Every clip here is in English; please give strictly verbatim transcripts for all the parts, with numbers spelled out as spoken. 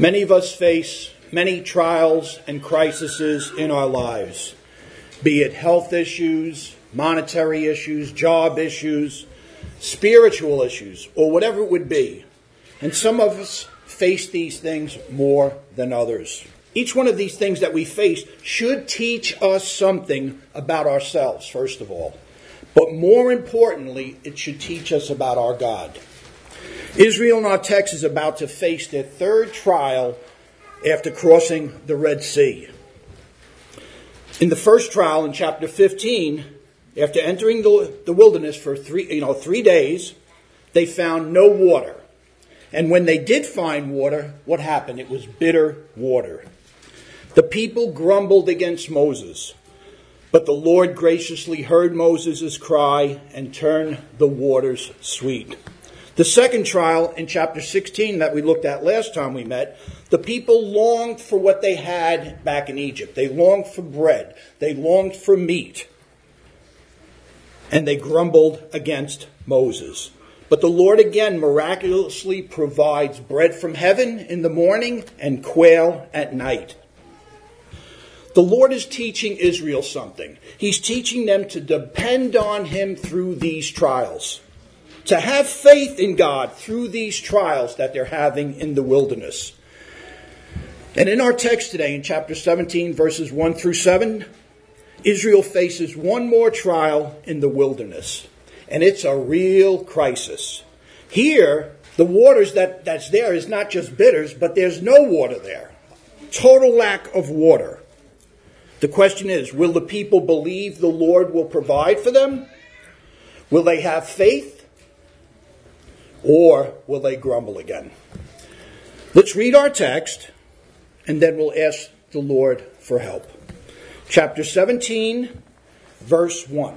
Many of us face many trials and crises in our lives, be it health issues, monetary issues, job issues, spiritual issues, or whatever it would be. And some of us face these things more than others. Each one of these things that we face should teach us something about ourselves, first of all. But more importantly, it should teach us about our God. Israel in our text is about to face their third trial after crossing the Red Sea. In the first trial in chapter fifteen, after entering the, the wilderness for three, you know, three days, they found no water. And when they did find water, what happened? It was bitter water. The people grumbled against Moses, but the Lord graciously heard Moses' cry and turned the waters sweet. The second trial in chapter sixteen that we looked at last time we met, the people longed for what they had back in Egypt. They longed for bread. They longed for meat. And they grumbled against Moses. But the Lord again miraculously provides bread from heaven in the morning and quail at night. The Lord is teaching Israel something. He's teaching them to depend on Him through these trials. To have faith in God through these trials that they're having in the wilderness. And in our text today, in chapter seventeen, verses one through seven, Israel faces one more trial in the wilderness. And it's a real crisis. Here, the waters that, that's there is not just bitters, but there's no water there. Total lack of water. The question is, will the people believe the Lord will provide for them? Will they have faith? Or will they grumble again? Let's read our text, and then we'll ask the Lord for help. Chapter seventeen, verse one.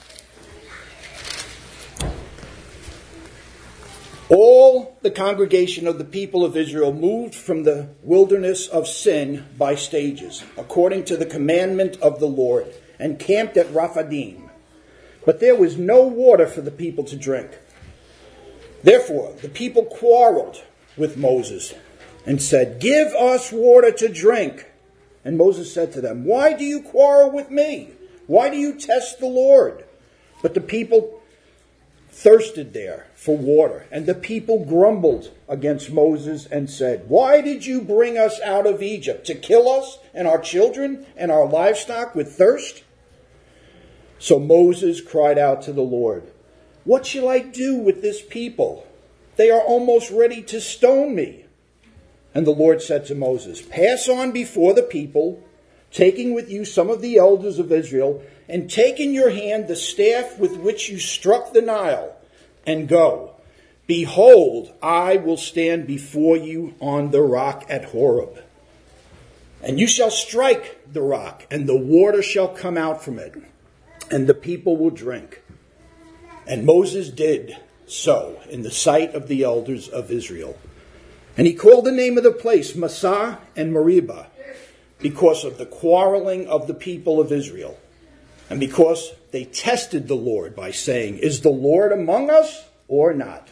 All the congregation of the people of Israel moved from the wilderness of sin by stages, according to the commandment of the Lord, and camped at Rephidim. But there was no water for the people to drink. Therefore, the people quarreled with Moses and said, "Give us water to drink." And Moses said to them, "Why do you quarrel with me? Why do you test the Lord?" But the people thirsted there for water, and the people grumbled against Moses and said, "Why did you bring us out of Egypt? To kill us and our children and our livestock with thirst?" So Moses cried out to the Lord, "What shall I do with this people? They are almost ready to stone me." And the Lord said to Moses, "Pass on before the people, taking with you some of the elders of Israel, and take in your hand the staff with which you struck the Nile, and go. Behold, I will stand before you on the rock at Horeb. And you shall strike the rock, and the water shall come out from it, and the people will drink." And Moses did so in the sight of the elders of Israel. And he called the name of the place Massah and Meribah, because of the quarreling of the people of Israel, and because they tested the Lord by saying, "Is the Lord among us or not?"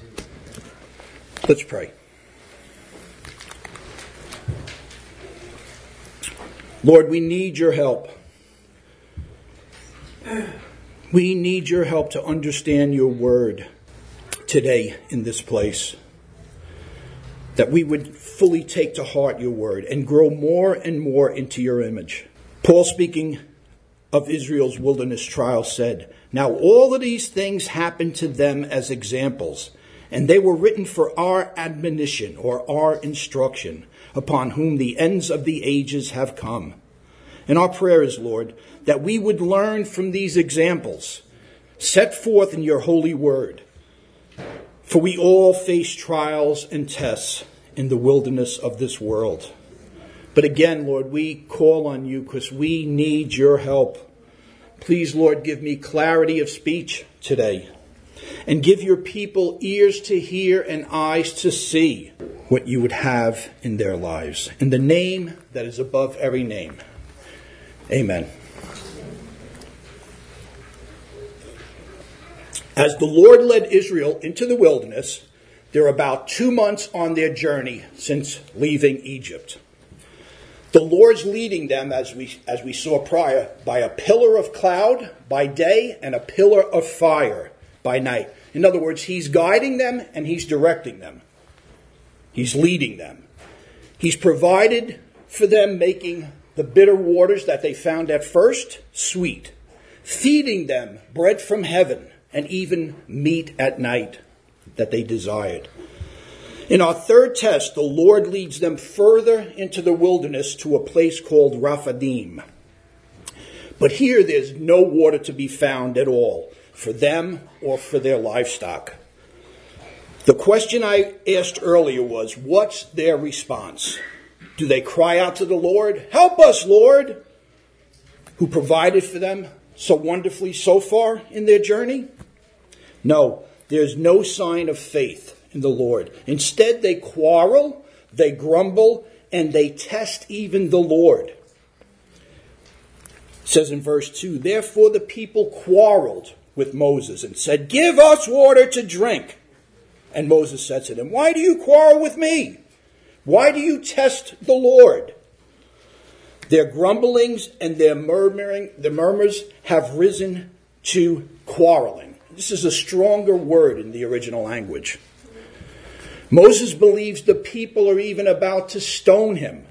Let's pray. Lord, we need your help. We need your help to understand your word today in this place. That we would fully take to heart your word and grow more and more into your image. Paul, speaking of Israel's wilderness trial, said, "Now all of these things happened to them as examples, and they were written for our admonition," or our instruction, "upon whom the ends of the ages have come." And our prayer is, Lord, that we would learn from these examples set forth in your holy word. For we all face trials and tests in the wilderness of this world. But again, Lord, we call on you because we need your help. Please, Lord, give me clarity of speech today. And give your people ears to hear and eyes to see what you would have in their lives. In the name that is above every name. Amen. As the Lord led Israel into the wilderness, They're about two months on their journey since leaving Egypt. The Lord's leading them, as we, as we saw prior, by a pillar of cloud by day and a pillar of fire by night. In other words, he's guiding them and he's directing them. He's leading them. He's provided for them, making the bitter waters that they found at first sweet, feeding them bread from heaven and even meat at night that they desired. In our third test, the Lord leads them further into the wilderness to a place called Rephidim. But here there's no water to be found at all for them or for their livestock. The question I asked earlier was, what's their response? Do they cry out to the Lord, "Help us, Lord," who provided for them so wonderfully so far in their journey? No, there's no sign of faith in the Lord. Instead, they quarrel, they grumble, and they test even the Lord. It says in verse two, "Therefore the people quarreled with Moses and said, 'Give us water to drink.' And Moses said to them, 'Why do you quarrel with me? Why do you test the Lord?' Their grumblings and their murmuring, the murmurs have risen to quarreling." This is a stronger word in the original language. Moses believes the people are even about to stone him.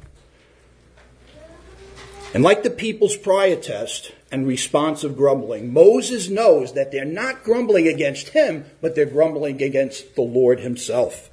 And like the people's prior test and response of grumbling, Moses knows that they're not grumbling against him, but they're grumbling against the Lord himself.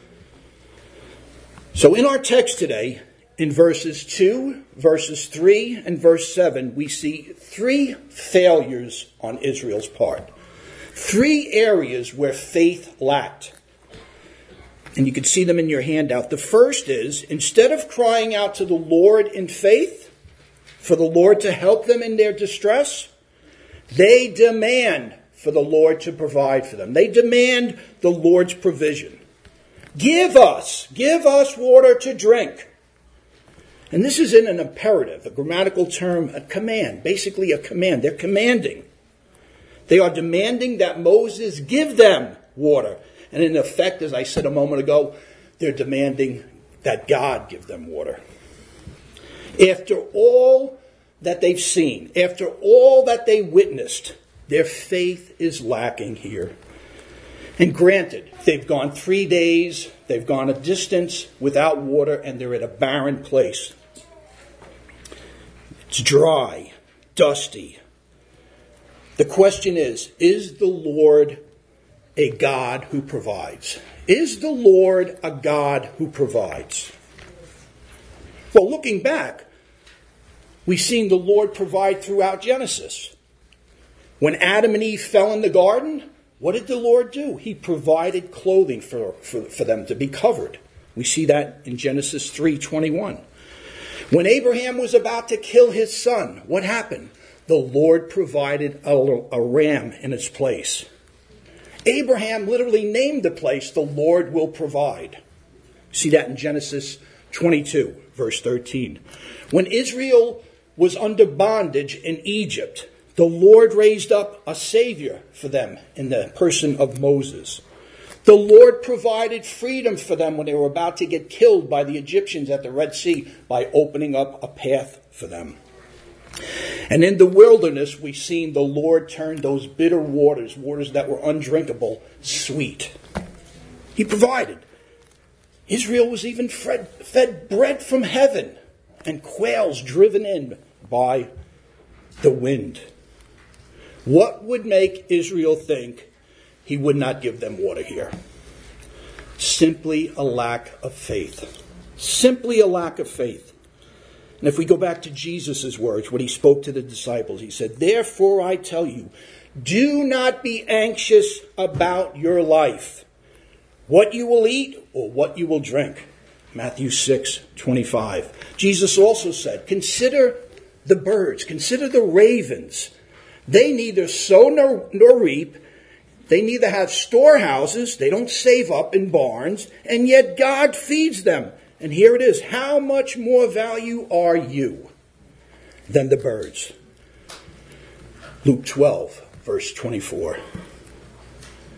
So in our text today, in verses two, verses three, and verse seven, we see three failures on Israel's part. Three areas where faith lacked. And you can see them in your handout. The first is, instead of crying out to the Lord in faith, for the Lord to help them in their distress, they demand for the Lord to provide for them. They demand the Lord's provision. Give us, give us water to drink. And this is in an imperative, a grammatical term, a command, basically a command. They're commanding. They are demanding that Moses give them water. And in effect, as I said a moment ago, they're demanding that God give them water. After all that they've seen, after all that they witnessed, their faith is lacking here. And granted, they've gone three days, they've gone a distance without water, and they're at a barren place. It's dry, dusty. The question is, is the Lord a God who provides? Is the Lord a God who provides? Well, looking back, we've seen the Lord provide throughout Genesis. When Adam and Eve fell in the garden, what did the Lord do? He provided clothing for, for, for them to be covered. We see that in Genesis three twenty-one. When Abraham was about to kill his son, what happened? The Lord provided a, a ram in its place. Abraham literally named the place, "The Lord will provide." See that in Genesis twenty-two, verse thirteen. When Israel was under bondage in Egypt, the Lord raised up a Savior for them in the person of Moses. The Lord provided freedom for them when they were about to get killed by the Egyptians at the Red Sea by opening up a path for them. And in the wilderness, we've seen the Lord turn those bitter waters, waters that were undrinkable, sweet. He provided. Israel was even fed, fed bread from heaven and quails driven in by the wind. What would make Israel think he would not give them water here? Simply a lack of faith. Simply a lack of faith. And if we go back to Jesus' words, when he spoke to the disciples, he said, "Therefore I tell you, do not be anxious about your life, what you will eat or what you will drink." Matthew six twenty-five. Jesus also said, "Consider the birds, consider the ravens. They neither sow nor, nor reap. They neither have storehouses. They don't save up in barns. And yet God feeds them. And here it is. How much more value are you than the birds?" Luke twelve, verse twenty-four.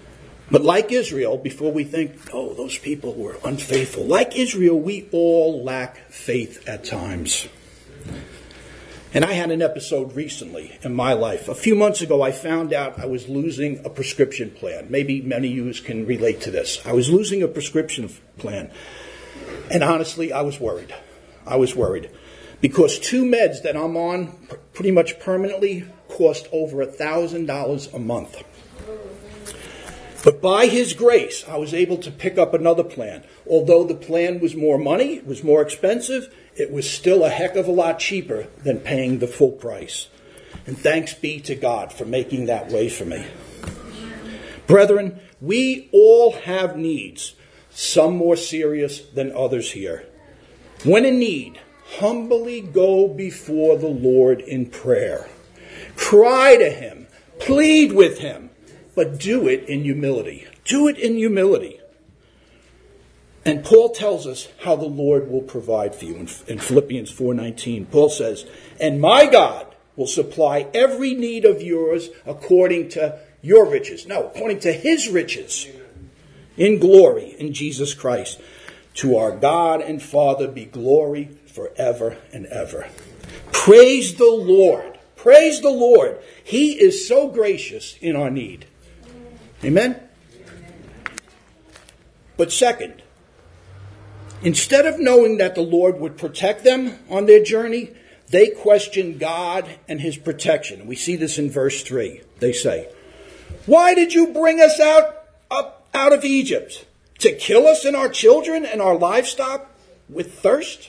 But like Israel, before we think, oh, those people were unfaithful, like Israel, we all lack faith at times. And I had an episode recently in my life. A few months ago, I found out I was losing a prescription plan. Maybe many of you can relate to this. I was losing a prescription plan. And honestly, I was worried. I was worried. Because two meds that I'm on pretty much permanently cost over one thousand dollars a month. But by His grace, I was able to pick up another plan. Although the plan was more money, it was more expensive, it was still a heck of a lot cheaper than paying the full price. And thanks be to God for making that way for me. Brethren, we all have needs, some more serious than others here. When in need, humbly go before the Lord in prayer. Cry to Him, plead with Him, but do it in humility. Do it in humility. And Paul tells us how the Lord will provide for you. In, in Philippians four nineteen, Paul says, "And my God will supply every need of yours according to your riches." No, according to His riches in glory in Jesus Christ. To our God and Father be glory forever and ever. Praise the Lord. Praise the Lord. He is so gracious in our need. Amen? But second, instead of knowing that the Lord would protect them on their journey, they question God and His protection. We see this in verse three. They say, "Why did you bring us out, up out of Egypt? To kill us and our children and our livestock with thirst?"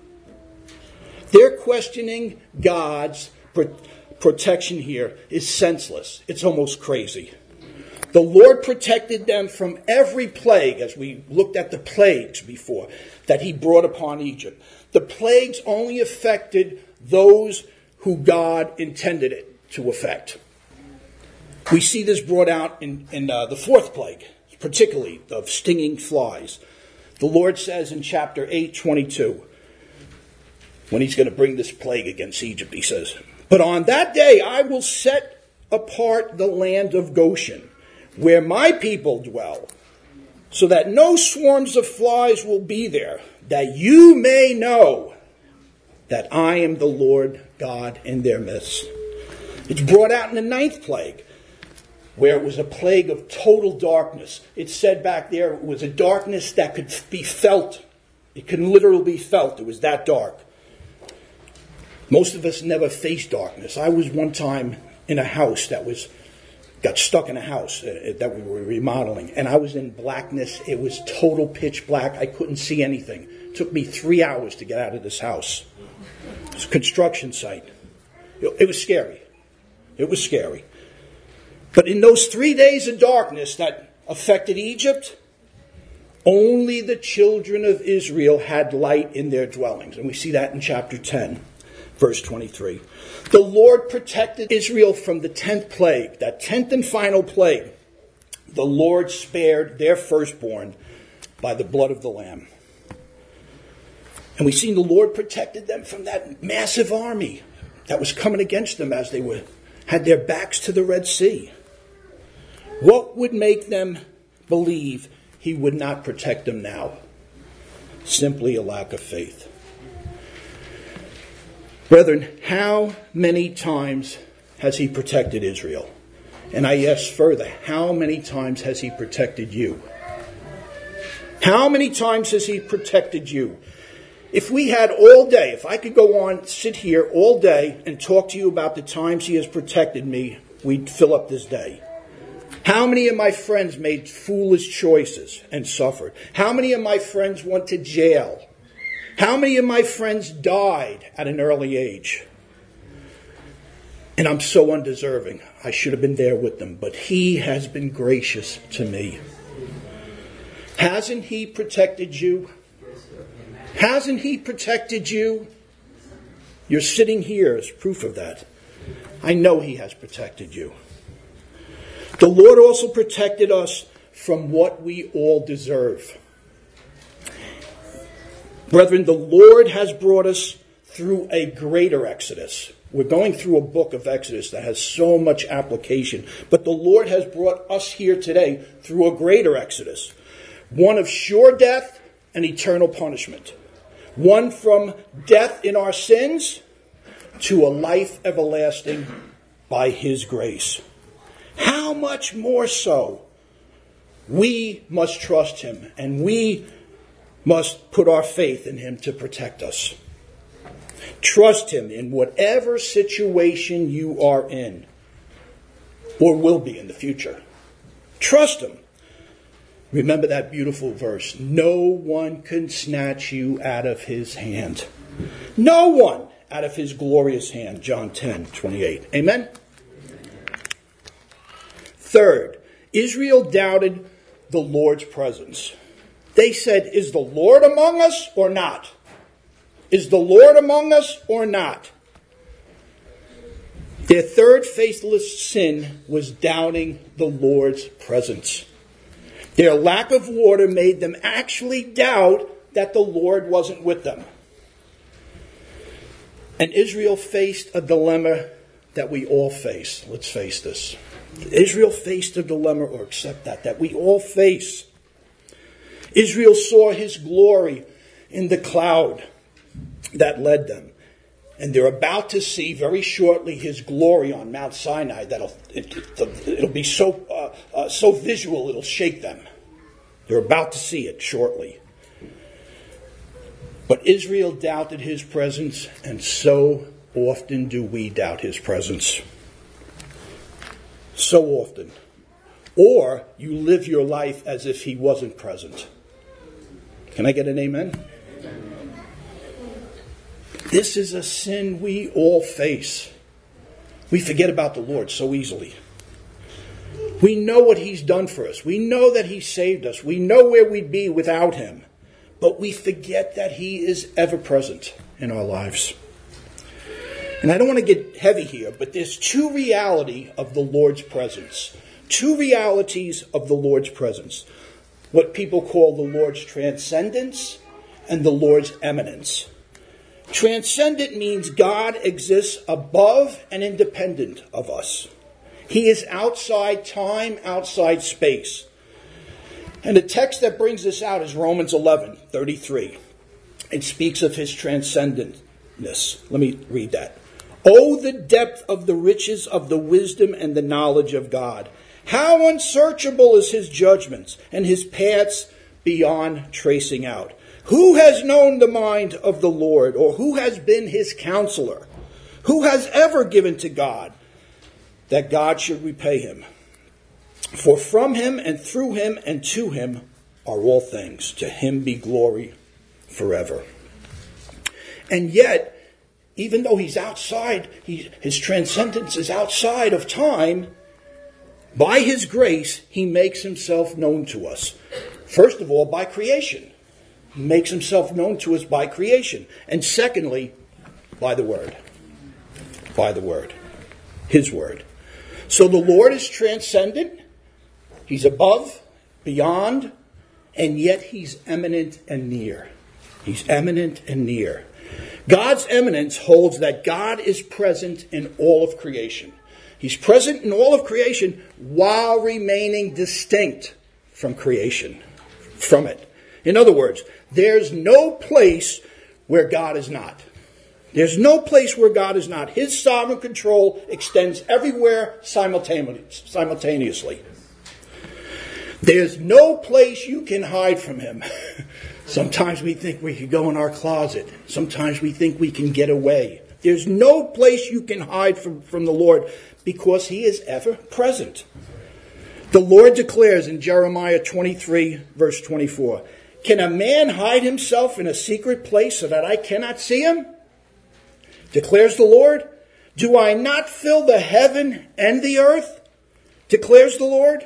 Their questioning God's pro- protection here is senseless. It's almost crazy. The Lord protected them from every plague, as we looked at the plagues before, that He brought upon Egypt. The plagues only affected those who God intended it to affect. We see this brought out in, in uh, the fourth plague, particularly of stinging flies. The Lord says in chapter eight twenty-two, when He's going to bring this plague against Egypt, He says, "But on that day I will set apart the land of Goshen, where my people dwell, so that no swarms of flies will be there, that you may know that I am the Lord God in their midst." It's brought out in the ninth plague, where it was a plague of total darkness. It said back there it was a darkness that could be felt. It could literally be felt. It was that dark. Most of us never faced darkness. I was one time in a house that was got stuck in a house uh, that we were remodeling, and I was in blackness. It was total pitch black. I couldn't see anything. It took me three hours to get out of this house. It was a construction site. It was scary. It was scary. But in those three days of darkness that affected Egypt, only the children of Israel had light in their dwellings. And we see that in chapter ten, verse twenty-three. The Lord protected Israel from the tenth plague, that tenth and final plague. The Lord spared their firstborn by the blood of the Lamb. And we see the Lord protected them from that massive army that was coming against them as they were had their backs to the Red Sea. What would make them believe He would not protect them now? Simply a lack of faith. Brethren, how many times has He protected Israel? And I ask further, how many times has He protected you? How many times has He protected you? If we had all day, if I could go on, sit here all day and talk to you about the times He has protected me, we'd fill up this day. How many of my friends made foolish choices and suffered? How many of my friends went to jail? How many of my friends died at an early age? And I'm so undeserving. I should have been there with them. But He has been gracious to me. Hasn't He protected you? Hasn't He protected you? You're sitting here as proof of that. I know He has protected you. The Lord also protected us from what we all deserve. Brethren, the Lord has brought us through a greater exodus. We're going through a book of Exodus that has so much application. But the Lord has brought us here today through a greater Exodus. One of sure death and eternal punishment. One from death in our sins to a life everlasting by His grace. How much more so? We must trust Him, and we must put our faith in Him to protect us. Trust Him in whatever situation you are in, or will be in the future. Trust Him. Remember that beautiful verse. No one can snatch you out of His hand. No one out of His glorious hand. John ten twenty-eight. Amen? Third, Israel doubted the Lord's presence. They said, is the Lord among us or not? Is the Lord among us or not? Their third faithless sin was doubting the Lord's presence. Their lack of water made them actually doubt that the Lord wasn't with them. And Israel faced a dilemma that we all face. Let's face this. Israel faced a dilemma, or accept that, that we all face. Israel saw His glory in the cloud that led them. And they're about to see very shortly His glory on Mount Sinai. That'll it, it, it'll be so uh, uh, so visual it'll shake them. They're about to see it shortly. But Israel doubted His presence, and so often do we doubt His presence. So often. Or you live your life as if He wasn't present. Can I get an amen? This is a sin we all face. We forget about the Lord so easily. We know what He's done for us. We know that He saved us. We know where we'd be without Him. But we forget that He is ever present in our lives. And I don't want to get heavy here, but there's two realities of the Lord's presence. Two realities of the Lord's presence. What people call the Lord's transcendence and the Lord's eminence. Transcendent means God exists above and independent of us. He is outside time, outside space. And the text that brings this out is Romans eleven thirty-three. It speaks of His transcendentness. Let me read that. Oh, the depth of the riches of the wisdom and the knowledge of God. How unsearchable is His judgments and His paths beyond tracing out. Who has known the mind of the Lord, or who has been His counselor? Who has ever given to God that God should repay him? For from Him and through Him and to Him are all things. To Him be glory forever. And yet, even though He's outside, he, His transcendence is outside of time, by His grace, He makes Himself known to us. First of all, by creation. He makes Himself known to us by creation. And secondly, by the Word. By the Word. His Word. So the Lord is transcendent. He's above, beyond, and yet He's eminent and near. He's eminent and near. God's eminence holds that God is present in all of creation. He's present in all of creation while remaining distinct from creation, from it. In other words, there's no place where God is not. There's no place where God is not. His sovereign control extends everywhere simultaneously. There's no place you can hide from Him. Sometimes we think we can go in our closet. Sometimes we think we can get away. There's no place you can hide from, from the Lord because He is ever present. The Lord declares in Jeremiah twenty-three, verse twenty-four, can a man hide himself in a secret place so that I cannot see him? Declares the Lord. Do I not fill the heaven and the earth? Declares the Lord.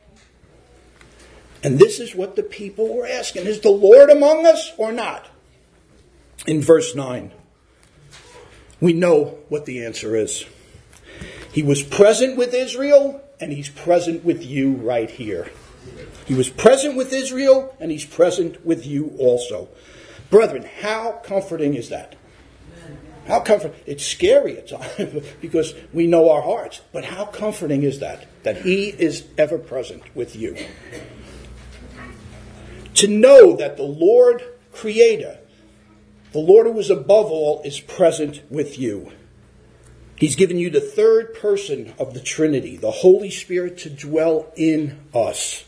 And this is what the people were asking. Is the Lord among us or not? In verse nine, we know what the answer is. He was present with Israel, and He's present with you right here. He was present with Israel, and He's present with you also. Brethren, how comforting is that? How comforting. It's scary at times because we know our hearts. But how comforting is that? That he is ever present with you. To know that the Lord Creator, the Lord who is above all, is present with you. He's given you the third person of the Trinity, the Holy Spirit, to dwell in us.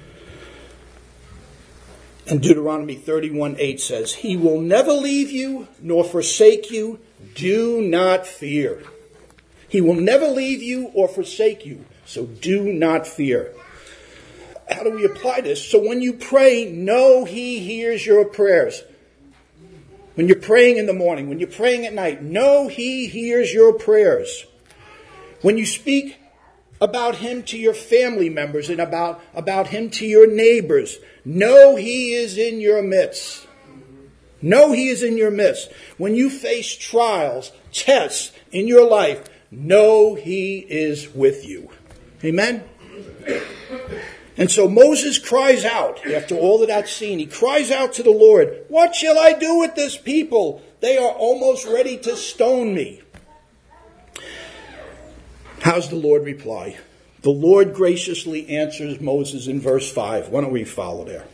And Deuteronomy thirty-one eight says, he will never leave you nor forsake you. Do not fear. He will never leave you or forsake you. So do not fear. How do we apply this? So when you pray, know he hears your prayers. When you're praying in the morning, when you're praying at night, know he hears your prayers. When you speak about him to your family members and about, about him to your neighbors, know he is in your midst. Know he is in your midst. When you face trials, tests in your life, know he is with you. Amen? And so Moses cries out, after all of that scene, he cries out to the Lord, what shall I do with this people? They are almost ready to stone me. How's the Lord reply? The Lord graciously answers Moses in verse five. Why don't we follow there?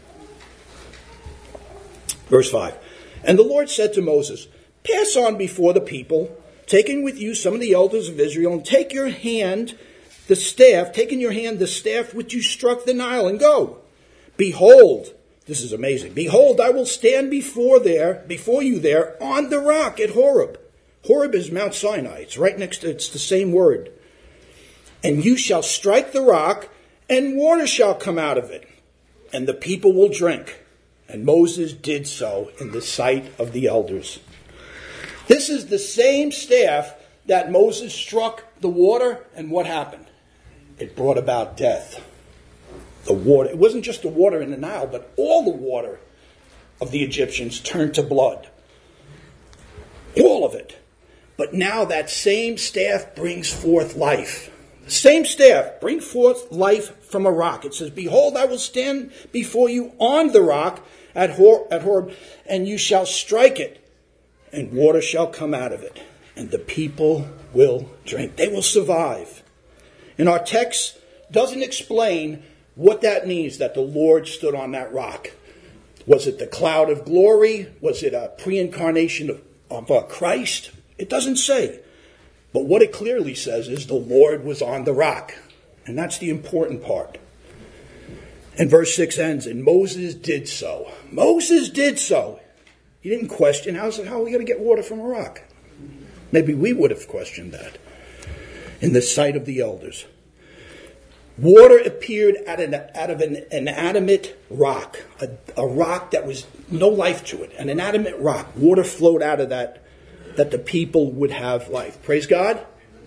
Verse five. And the Lord said to Moses, pass on before the people, taking with you some of the elders of Israel, and take your hand the staff, take in your hand the staff which you struck the Nile, and go. Behold, this is amazing. Behold, I will stand before there, before you there, on the rock at Horeb. Horeb is Mount Sinai. It's right next to, it's the same word. And you shall strike the rock, and water shall come out of it, and the people will drink. And Moses did so in the sight of the elders. This is the same staff that Moses struck the water, and what happened? It brought about death. The water, it wasn't just the water in the Nile, but all the water of the Egyptians turned to blood. All of it. But now that same staff brings forth life. The same staff brings forth life from a rock. It says, behold, I will stand before you on the rock at Hor- at Horeb, and you shall strike it, and water shall come out of it, and the people will drink. They will survive. And our text doesn't explain what that means, that the Lord stood on that rock. Was it the cloud of glory? Was it a pre-incarnation of, of uh, Christ? It doesn't say. But what it clearly says is the Lord was on the rock. And that's the important part. And verse six ends, and Moses did so. Moses did so. He didn't question, how's it, how are we going to get water from a rock? Maybe we would have questioned that. In the sight of the elders. Water appeared out of an, out of an inanimate rock. A, a rock that was no life to it. An inanimate rock. Water flowed out of that, that the people would have life. Praise God.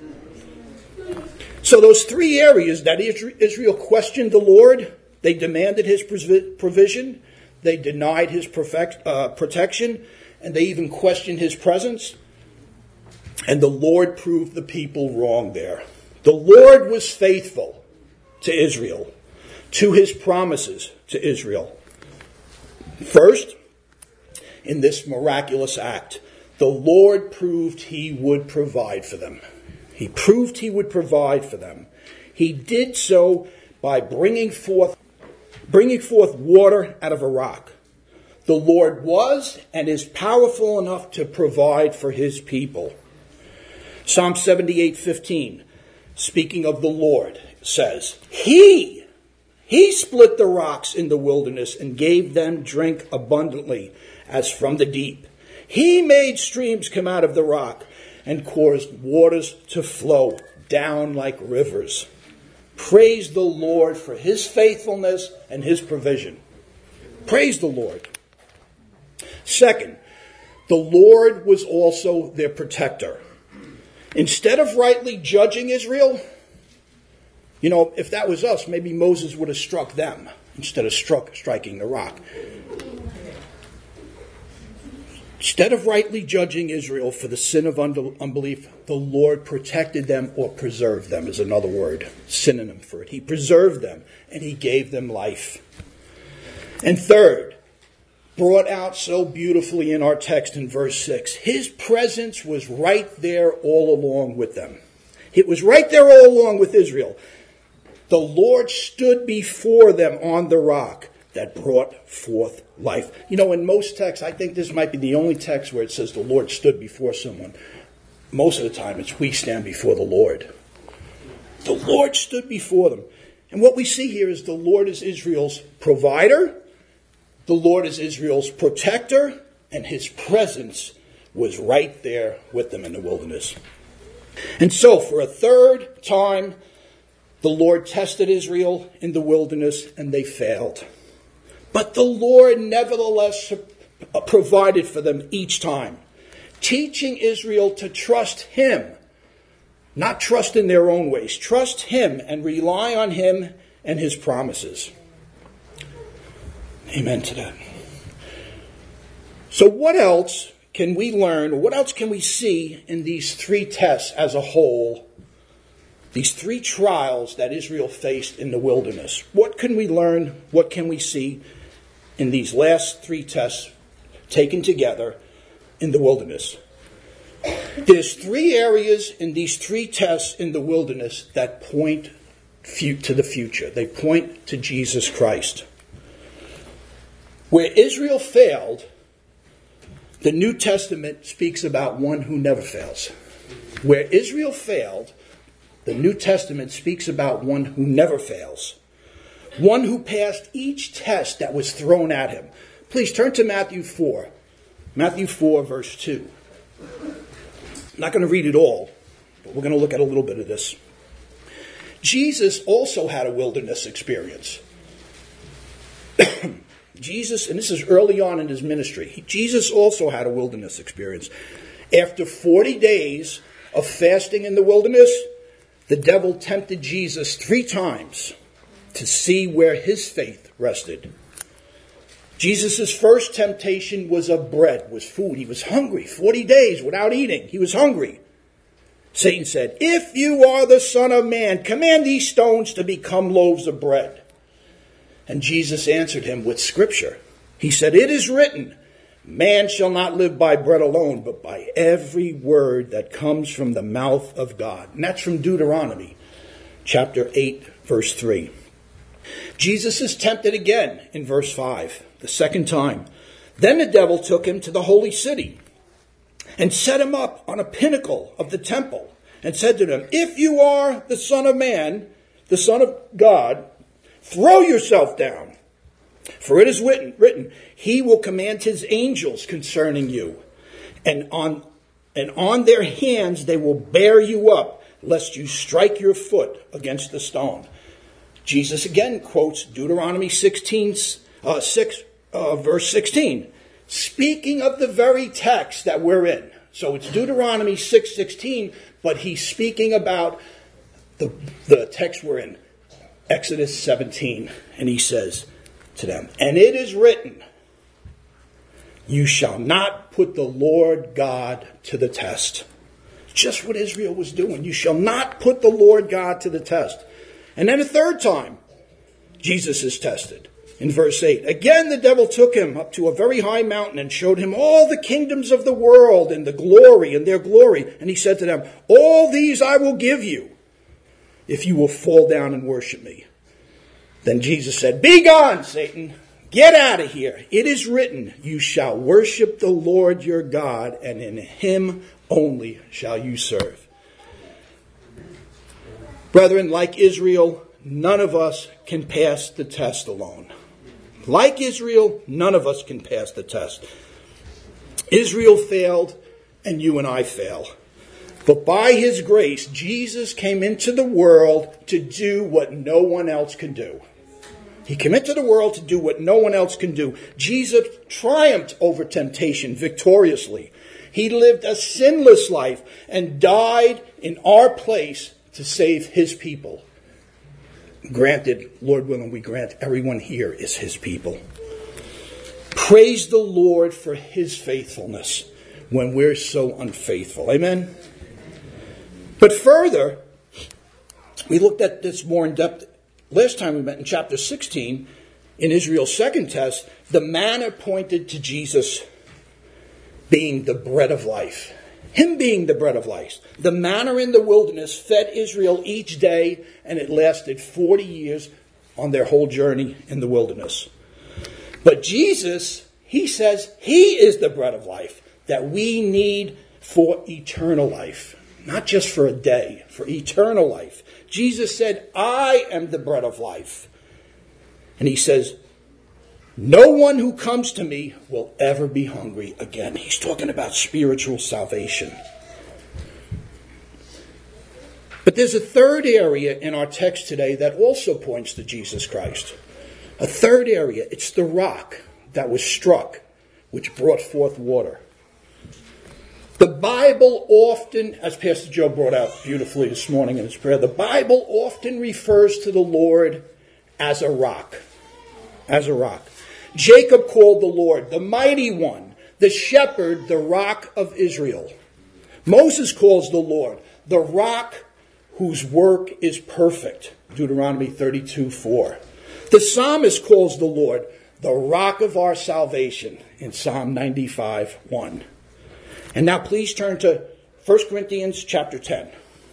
So those three areas that Israel questioned the Lord, they demanded his provision, they denied his perfect, uh, protection, and they even questioned his presence. And the Lord proved the people wrong there. The Lord was faithful to Israel, to his promises to Israel. First, in this miraculous act, the Lord proved he would provide for them. He proved he would provide for them. He did so by bringing forth, bringing forth water out of a rock. The Lord was and is powerful enough to provide for his people. Psalm seventy-eight fifteen, speaking of the Lord, says, He, He split the rocks in the wilderness and gave them drink abundantly as from the deep. He made streams come out of the rock and caused waters to flow down like rivers. Praise the Lord for his faithfulness and his provision. Praise the Lord. Second, the Lord was also their protector. Instead of rightly judging Israel, you know, if that was us, maybe Moses would have struck them instead of struck, striking the rock. Instead of rightly judging Israel for the sin of unbelief, the Lord protected them, or preserved them is another word, synonym for it. He preserved them and he gave them life. And third, brought out so beautifully in our text in verse six. His presence was right there all along with them. It was right there all along with Israel. The Lord stood before them on the rock that brought forth life. You know, in most texts, I think this might be the only text where it says the Lord stood before someone. Most of the time, it's we stand before the Lord. The Lord stood before them. And what we see here is the Lord is Israel's provider. The Lord is Israel's protector. And his presence was right there with them in the wilderness. And so, for a third time, the Lord tested Israel in the wilderness and they failed. But the Lord nevertheless provided for them each time, teaching Israel to trust him, not trust in their own ways. Trust him and rely on him and his promises. Amen to that. So what else can we learn, or what else can we see in these three tests as a whole? These three trials that Israel faced in the wilderness. What can we learn? What can we see in these last three tests taken together in the wilderness? There's three areas in these three tests in the wilderness that point to the future. They point to Jesus Christ. Where Israel failed, the New Testament speaks about one who never fails. Where Israel failed, the New Testament speaks about one who never fails. One who passed each test that was thrown at him. Please turn to Matthew four. Matthew four, verse two. I'm not going to read it all, but we're going to look at a little bit of this. Jesus also had a wilderness experience. Jesus, and this is early on in his ministry, Jesus also had a wilderness experience. After forty days of fasting in the wilderness, the devil tempted Jesus three times to see where his faith rested. Jesus' first temptation was of bread, was food. He was hungry, forty days without eating. He was hungry. Satan said, "If you are the Son of Man, command these stones to become loaves of bread." And Jesus answered him with scripture. He said, "It is written, man shall not live by bread alone, but by every word that comes from the mouth of God." And that's from Deuteronomy chapter eight, verse three. Jesus is tempted again in verse five, the second time. Then the devil took him to the holy city and set him up on a pinnacle of the temple and said to him, "If you are the Son of Man, the Son of God, throw yourself down. For it is written, written, he will command his angels concerning you, and on and on their hands they will bear you up, lest you strike your foot against the stone." Jesus again quotes Deuteronomy sixteen, uh, six, uh, verse sixteen, speaking of the very text that we're in. So it's Deuteronomy six sixteen, but he's speaking about the, the text we're in, Exodus seventeen, and he says to them, "And it is written, you shall not put the Lord God to the test." Just what Israel was doing. You shall not put the Lord God to the test. And then a third time, Jesus is tested. In verse eight, again the devil took him up to a very high mountain and showed him all the kingdoms of the world and the glory and their glory. And he said to them, "All these I will give you, if you will fall down and worship me." Then Jesus said, "Be gone, Satan. Get out of here. It is written, you shall worship the Lord your God, and in him only shall you serve." Brethren, like Israel, none of us can pass the test alone. Like Israel, none of us can pass the test. Israel failed, and you and I fail. But by his grace, Jesus came into the world to do what no one else can do. He came into the world to do what no one else can do. Jesus triumphed over temptation victoriously. He lived a sinless life and died in our place to save his people. Granted, Lord willing, we grant everyone here is his people. Praise the Lord for his faithfulness when we're so unfaithful. Amen? But further, we looked at this more in depth last time we met in chapter sixteen. in Israel's second test, the manna pointed to Jesus being the bread of life. Him being the bread of life. The manna in the wilderness fed Israel each day, and it lasted forty years on their whole journey in the wilderness. But Jesus, he says he is the bread of life that we need for eternal life. Not just for a day, for eternal life. Jesus said, I am the bread of life. And he says, no one who comes to me will ever be hungry again. He's talking about spiritual salvation. But there's a third area in our text today that also points to Jesus Christ. A third area, it's the rock that was struck, which brought forth water. The Bible often, as Pastor Joe brought out beautifully this morning in his prayer, the Bible often refers to the Lord as a rock. As a rock. Jacob called the Lord the mighty one, the shepherd, the rock of Israel. Moses calls the Lord the rock whose work is perfect. Deuteronomy thirty-two four. The psalmist calls the Lord the rock of our salvation in Psalm ninety-five one. And now please turn to First Corinthians chapter ten.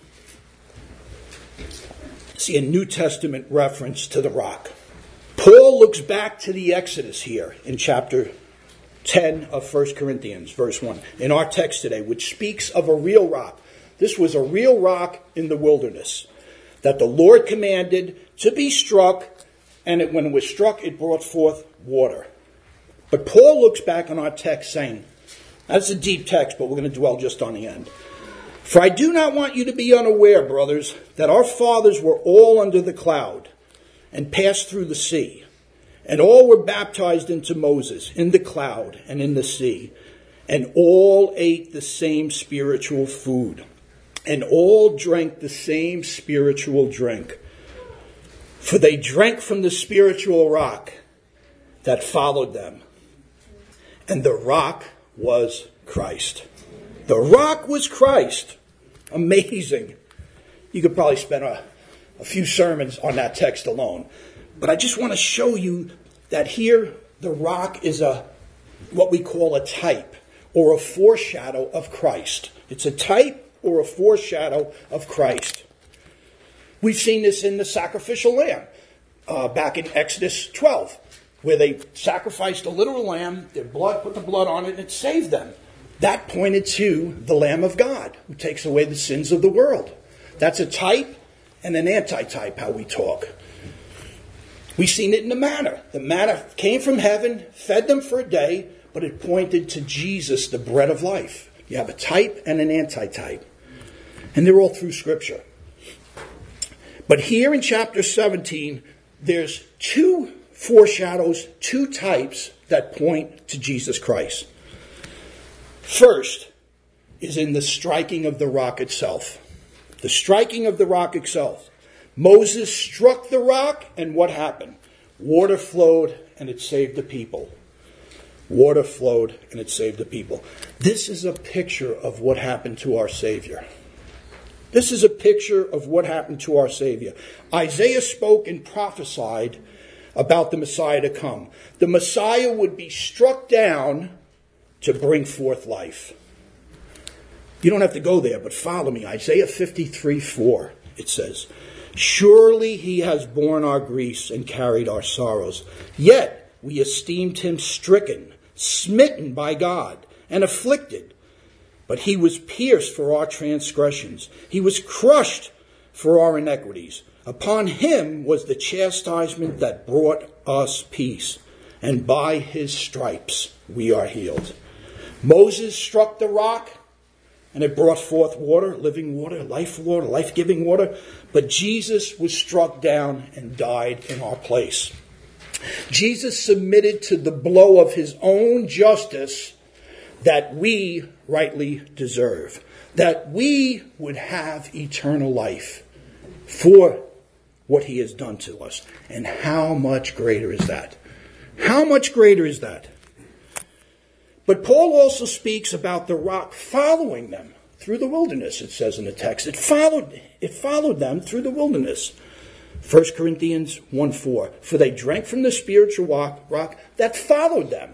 See a New Testament reference to the rock. Paul looks back to the Exodus here in chapter ten of First Corinthians, verse one, in our text today, which speaks of a real rock. This was a real rock in the wilderness that the Lord commanded to be struck, and it, when it was struck, it brought forth water. But Paul looks back on our text saying, that's a deep text, but we're going to dwell just on the end. For I do not want you to be unaware, brothers, that our fathers were all under the cloud and passed through the sea, and all were baptized into Moses in the cloud and in the sea, and all ate the same spiritual food, and all drank the same spiritual drink. For they drank from the spiritual rock that followed them, and the rock was Christ. The rock was Christ. Amazing. You could probably spend a, a few sermons on that text alone. But I just want to show you that here the rock is a what we call a type or a foreshadow of Christ. It's a type or a foreshadow of Christ. We've seen this in the sacrificial lamb uh, back in Exodus twelve, where they sacrificed a literal lamb, their blood, put the blood on it, and it saved them. That pointed to the Lamb of God, who takes away the sins of the world. That's a type and an anti-type, how we talk. We've seen it in the manna. The manna came from heaven, fed them for a day, but it pointed to Jesus, the bread of life. You have a type and an anti-type. And they're all through Scripture. But here in chapter seventeen, there's two foreshadows, two types that point to Jesus Christ. First is in the striking of the rock itself. The striking of the rock itself. Moses struck the rock, and what happened? Water flowed, and it saved the people. Water flowed, and it saved the people. This is a picture of what happened to our Savior. This is a picture of what happened to our Savior. Isaiah spoke and prophesied about the Messiah to come. The Messiah would be struck down to bring forth life. You don't have to go there, but follow me. Isaiah fifty-three four, it says, surely he has borne our griefs and carried our sorrows. Yet we esteemed him stricken, smitten by God, and afflicted. But he was pierced for our transgressions. He was crushed for our iniquities. Upon him was the chastisement that brought us peace. And by his stripes we are healed. Moses struck the rock, and it brought forth water, living water, life water, life-giving water. But Jesus was struck down and died in our place. Jesus submitted to the blow of his own justice that we rightly deserve. That we would have eternal life for what he has done to us. And how much greater is that? How much greater is that? But Paul also speaks about the rock following them through the wilderness, it says in the text. It followed, it followed them through the wilderness. First Corinthians one four. For they drank from the spiritual rock, rock that followed them.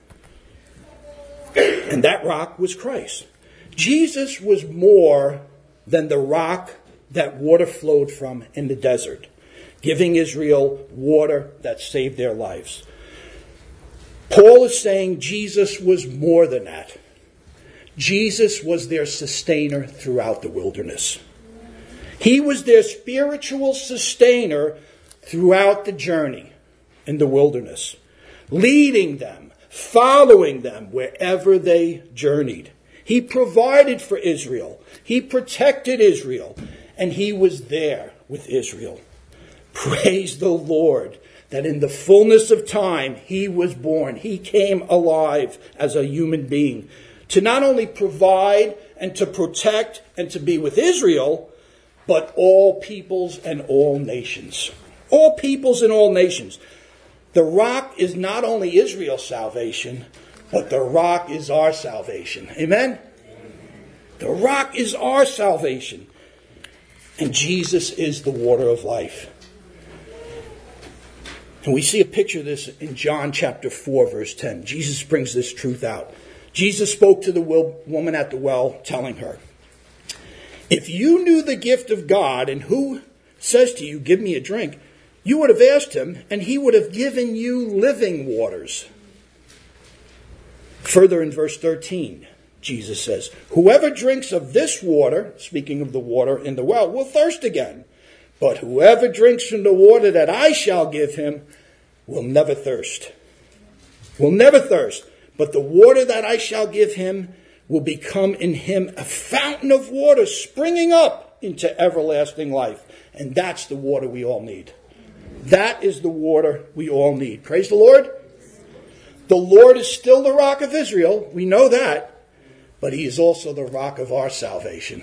And that rock was Christ. Jesus was more than the rock that water flowed from in the desert, giving Israel water that saved their lives. Paul is saying Jesus was more than that. Jesus was their sustainer throughout the wilderness. He was their spiritual sustainer throughout the journey in the wilderness, leading them, following them wherever they journeyed. He provided for Israel. He protected Israel. And he was there with Israel. Praise the Lord that in the fullness of time he was born. He came alive as a human being to not only provide and to protect and to be with Israel, but all peoples and all nations. All peoples and all nations. The rock is not only Israel's salvation, but the rock is our salvation. Amen? The rock is our salvation. And Jesus is the water of life. And we see a picture of this in John chapter four, verse ten. Jesus brings this truth out. Jesus spoke to the woman at the well, telling her, if you knew the gift of God and who says to you, give me a drink, you would have asked him and he would have given you living waters. Further in verse thirteen, Jesus says, whoever drinks of this water, speaking of the water in the well, will thirst again. But whoever drinks from the water that I shall give him will never thirst. Will never thirst. But the water that I shall give him will become in him a fountain of water springing up into everlasting life. And that's the water we all need. That is the water we all need. Praise the Lord. The Lord is still the rock of Israel. We know that. But he is also the rock of our salvation.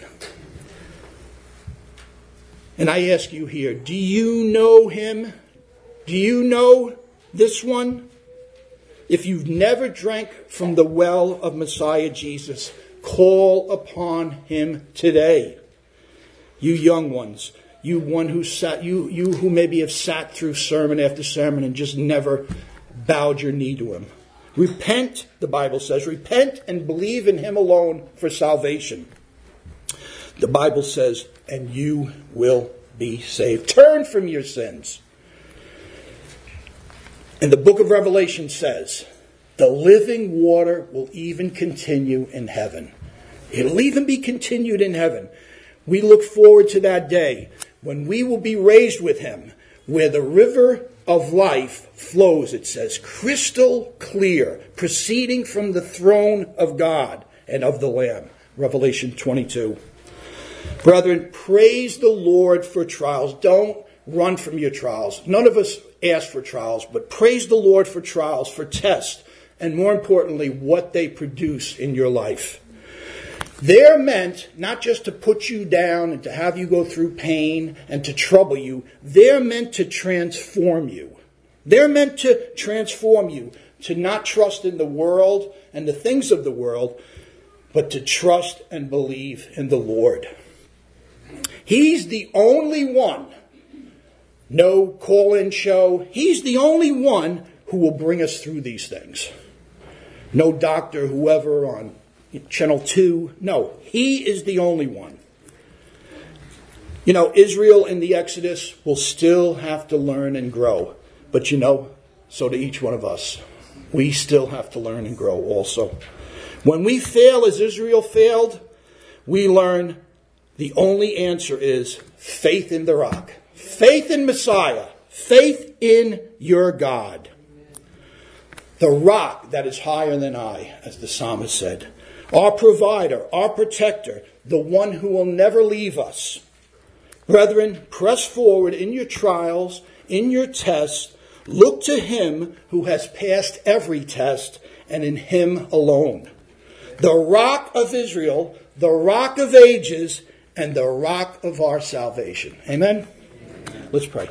And I ask you here, do you know him? Do you know this one? If you've never drank from the well of Messiah Jesus, call upon him today. You young ones, you one who sat, you you who maybe have sat through sermon after sermon and just never bowed your knee to him. Repent, the Bible says, repent and believe in him alone for salvation. The Bible says, and you will be saved. Turn from your sins. And the book of Revelation says, the living water will even continue in heaven. It'll even be continued in heaven. We look forward to that day when we will be raised with him, where the river of life flows, it says, crystal clear, proceeding from the throne of God and of the Lamb. Revelation twenty-two. Brethren, praise the Lord for trials. Don't run from your trials. None of us ask for trials, but praise the Lord for trials, for tests, and more importantly, what they produce in your life. They're meant not just to put you down and to have you go through pain and to trouble you. They're meant to transform you. They're meant to transform you, to not trust in the world and the things of the world, but to trust and believe in the Lord. He's the only one. No call-in show. He's the only one who will bring us through these things. No doctor, whoever on Channel two. No, he is the only one. You know, Israel in the Exodus will still have to learn and grow. But you know, so do each one of us. We still have to learn and grow also. When we fail as Israel failed, we learn the only answer is faith in the rock. Faith in Messiah. Faith in your God. The rock that is higher than I, as the psalmist said. Our provider, our protector, the one who will never leave us. Brethren, press forward in your trials, in your tests. Look to him who has passed every test, and in him alone. The rock of Israel, the rock of ages, and the rock of our salvation. Amen? Let's pray.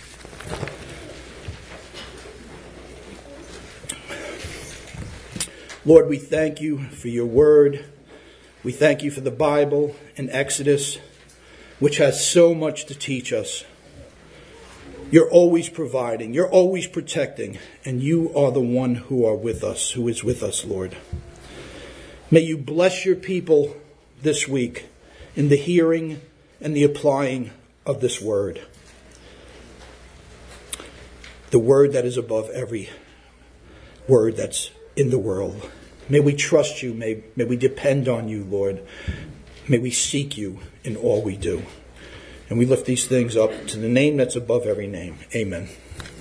Lord, we thank you for your word. We thank you for the Bible and Exodus, which has so much to teach us. You're always providing. You're always protecting. And you are the one who are with us, who is with us, Lord. May you bless your people this week in the hearing and the applying of this word. The word that is above every word that's in the world. May we trust you. May, may we depend on you, Lord. May we seek you in all we do. And we lift these things up to the name that's above every name. Amen.